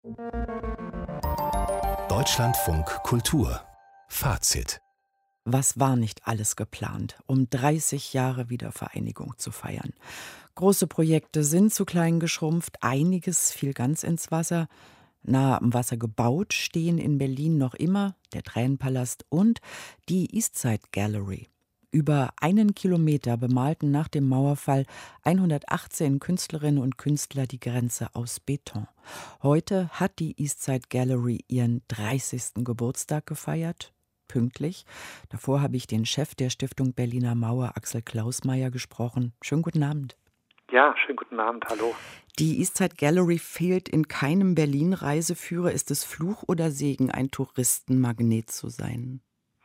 Deutschlandfunk Kultur Fazit. Was war nicht alles geplant, um 30 Jahre Wiedervereinigung zu feiern? Große Projekte sind zu klein geschrumpft, einiges fiel ganz ins Wasser. Nahe am Wasser gebaut stehen in Berlin noch immer der Tränenpalast und die Eastside Gallery. Über 1 Kilometer bemalten nach dem Mauerfall 118 Künstlerinnen und Künstler die Grenze aus Beton. Heute hat die Eastside Gallery ihren 30. Geburtstag gefeiert. Pünktlich. Davor habe ich den Chef der Stiftung Berliner Mauer, Axel Klausmeier, gesprochen. Schönen guten Abend. Ja, schönen guten Abend, hallo. Die Eastside Gallery fehlt in keinem Berlin-Reiseführer. Ist es Fluch oder Segen, ein Touristenmagnet zu sein?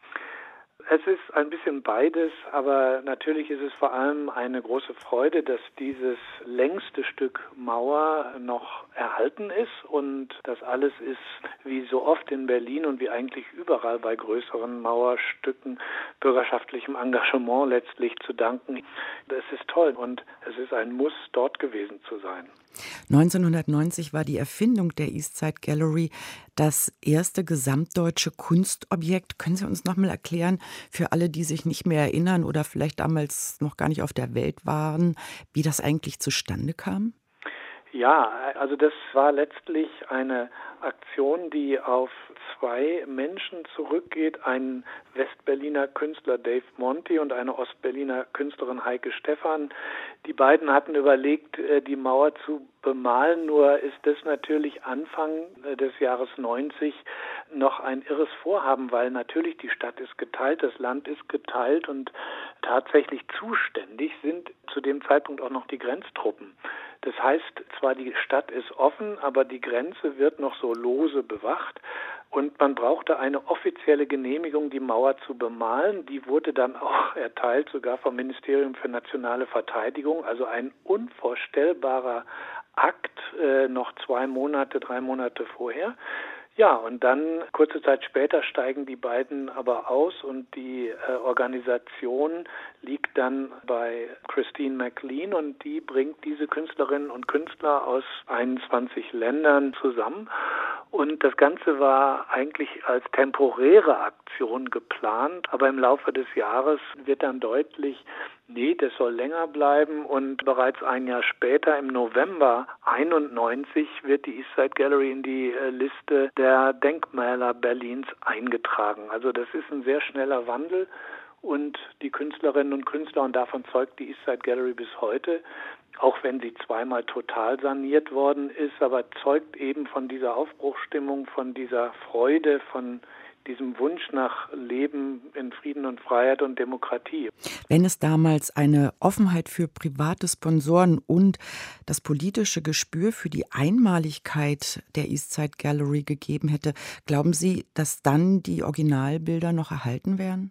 Es ist ein bisschen beides, aber natürlich ist es vor allem eine große Freude, dass dieses längste Stück Mauer noch erhalten ist und das alles ist, wie so oft in Berlin und wie eigentlich überall bei größeren Mauerstücken, bürgerschaftlichem Engagement letztlich zu danken. Das ist toll und es ist ein Muss, dort gewesen zu sein. 1990 war die Erfindung der Eastside Gallery das erste gesamtdeutsche Kunstobjekt. Können Sie uns noch mal erklären, für alle, die sich nicht mehr erinnern oder vielleicht damals noch gar nicht auf der Welt waren, wie das eigentlich zustande kam? Ja, also das war letztlich eine Aktion, die auf zwei Menschen zurückgeht, ein Westberliner Künstler Dave Monti und eine Ostberliner Künstlerin Heike Stephan. Die beiden hatten überlegt, die Mauer zu bemalen, nur ist das natürlich Anfang des Jahres 90 noch ein irres Vorhaben, weil natürlich die Stadt ist geteilt, das Land ist geteilt und tatsächlich zuständig sind zu dem Zeitpunkt auch noch die Grenztruppen. Das heißt, zwar die Stadt ist offen, aber die Grenze wird noch so lose bewacht und man brauchte eine offizielle Genehmigung, die Mauer zu bemalen. Die wurde dann auch erteilt, sogar vom Ministerium für nationale Verteidigung, also ein unvorstellbarer Akt, noch 2 Monate, 3 Monate vorher. Ja, und dann kurze Zeit später steigen die beiden aber aus und die Organisation liegt dann bei Christine McLean und die bringt diese Künstlerinnen und Künstler aus 21 Ländern zusammen. Und das Ganze war eigentlich als temporäre Aktion geplant, aber im Laufe des Jahres wird dann deutlich, nee, das soll länger bleiben und bereits ein Jahr später, im November 91, wird die Eastside Gallery in die Liste der Denkmäler Berlins eingetragen. Also das ist ein sehr schneller Wandel und die Künstlerinnen und Künstler, und davon zeugt die Eastside Gallery bis heute, auch wenn sie zweimal total saniert worden ist, aber zeugt eben von dieser Aufbruchsstimmung, von dieser Freude, von diesem Wunsch nach Leben in Frieden und Freiheit und Demokratie. Wenn es damals eine Offenheit für private Sponsoren und das politische Gespür für die Einmaligkeit der Eastside Gallery gegeben hätte, glauben Sie, dass dann die Originalbilder noch erhalten wären?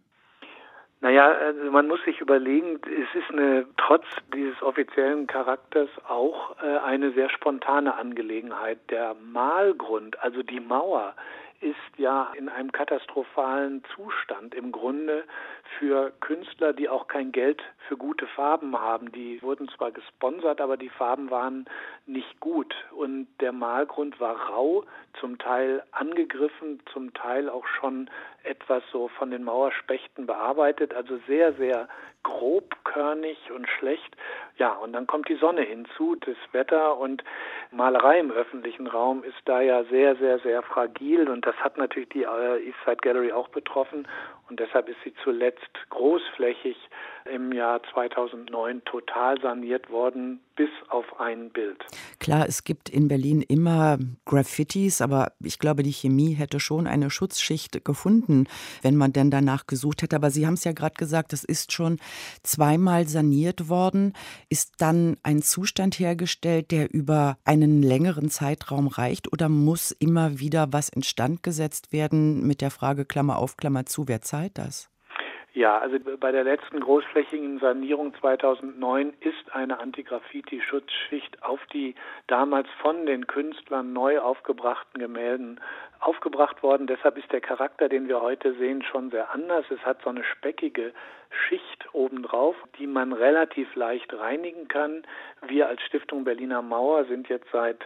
Naja, also man muss sich überlegen, es ist trotz dieses offiziellen Charakters auch eine sehr spontane Angelegenheit. Der Malgrund, also die Mauer, ist ja in einem katastrophalen Zustand im Grunde für Künstler, die auch kein Geld für gute Farben haben. Die wurden zwar gesponsert, aber die Farben waren nicht gut. Und der Malgrund war rau, zum Teil angegriffen, zum Teil auch schon etwas so von den Mauerspechten bearbeitet, also sehr, sehr grobkörnig und schlecht. Ja, und dann kommt die Sonne hinzu, das Wetter, und Malerei im öffentlichen Raum ist da ja sehr, sehr, sehr fragil und das hat natürlich die Eastside Gallery auch betroffen und deshalb ist sie zuletzt großflächig im Jahr 2009 total saniert worden, bis auf ein Bild. Klar, es gibt in Berlin immer Graffitis, aber ich glaube, die Chemie hätte schon eine Schutzschicht gefunden, wenn man denn danach gesucht hätte. Aber Sie haben es ja gerade gesagt, es ist schon zweimal saniert worden. Ist dann ein Zustand hergestellt, der über einen längeren Zeitraum reicht, oder muss immer wieder was instand gesetzt werden mit der Frage Klammer auf, Klammer zu, wer zahlt das? Ja, also bei der letzten großflächigen Sanierung 2009 ist eine Anti-Graffiti-Schutzschicht auf die damals von den Künstlern neu aufgebrachten Gemälden aufgebracht worden. Deshalb ist der Charakter, den wir heute sehen, schon sehr anders. Es hat so eine speckige Schicht obendrauf, die man relativ leicht reinigen kann. Wir als Stiftung Berliner Mauer sind jetzt seit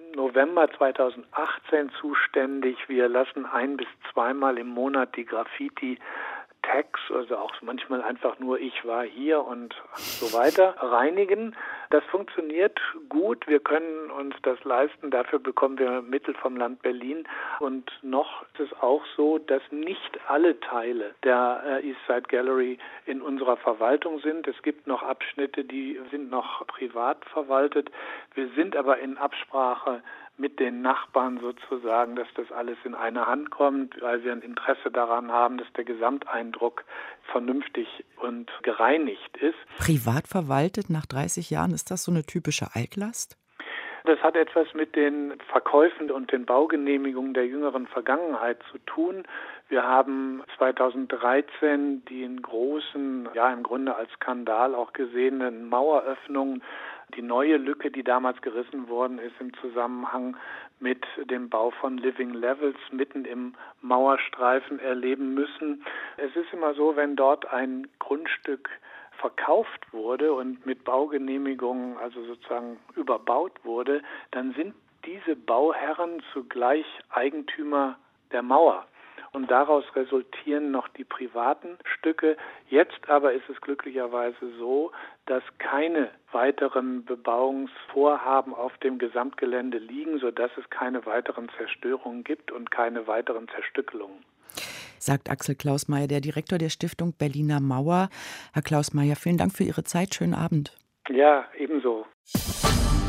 November 2018 zuständig. Wir lassen 1- bis zweimal im Monat die Graffiti Tags, also auch manchmal einfach nur ich war hier und so weiter, reinigen. Das funktioniert gut. Wir können uns das leisten. Dafür bekommen wir Mittel vom Land Berlin. Und noch ist es auch so, dass nicht alle Teile der East Side Gallery in unserer Verwaltung sind. Es gibt noch Abschnitte, die sind noch privat verwaltet. Wir sind aber in Absprache mit den Nachbarn sozusagen, dass das alles in eine Hand kommt, weil wir ein Interesse daran haben, dass der Gesamteindruck vernünftig und gereinigt ist. Privat verwaltet nach 30 Jahren, ist das so eine typische Altlast? Das hat etwas mit den Verkäufen und den Baugenehmigungen der jüngeren Vergangenheit zu tun. Wir haben 2013 den großen, im Grunde als Skandal auch gesehenen Maueröffnungen, die neue Lücke, die damals gerissen worden ist im Zusammenhang mit dem Bau von Living Levels mitten im Mauerstreifen erleben müssen. Es ist immer so, wenn dort ein Grundstück verkauft wurde und mit Baugenehmigungen also sozusagen überbaut wurde, dann sind diese Bauherren zugleich Eigentümer der Mauer. Und daraus resultieren noch die privaten Stücke. Jetzt aber ist es glücklicherweise so, dass keine weiteren Bebauungsvorhaben auf dem Gesamtgelände liegen, sodass es keine weiteren Zerstörungen gibt und keine weiteren Zerstückelungen. Sagt Axel Klausmeier, der Direktor der Stiftung Berliner Mauer. Herr Klausmeier, vielen Dank für Ihre Zeit. Schönen Abend. Ja, ebenso.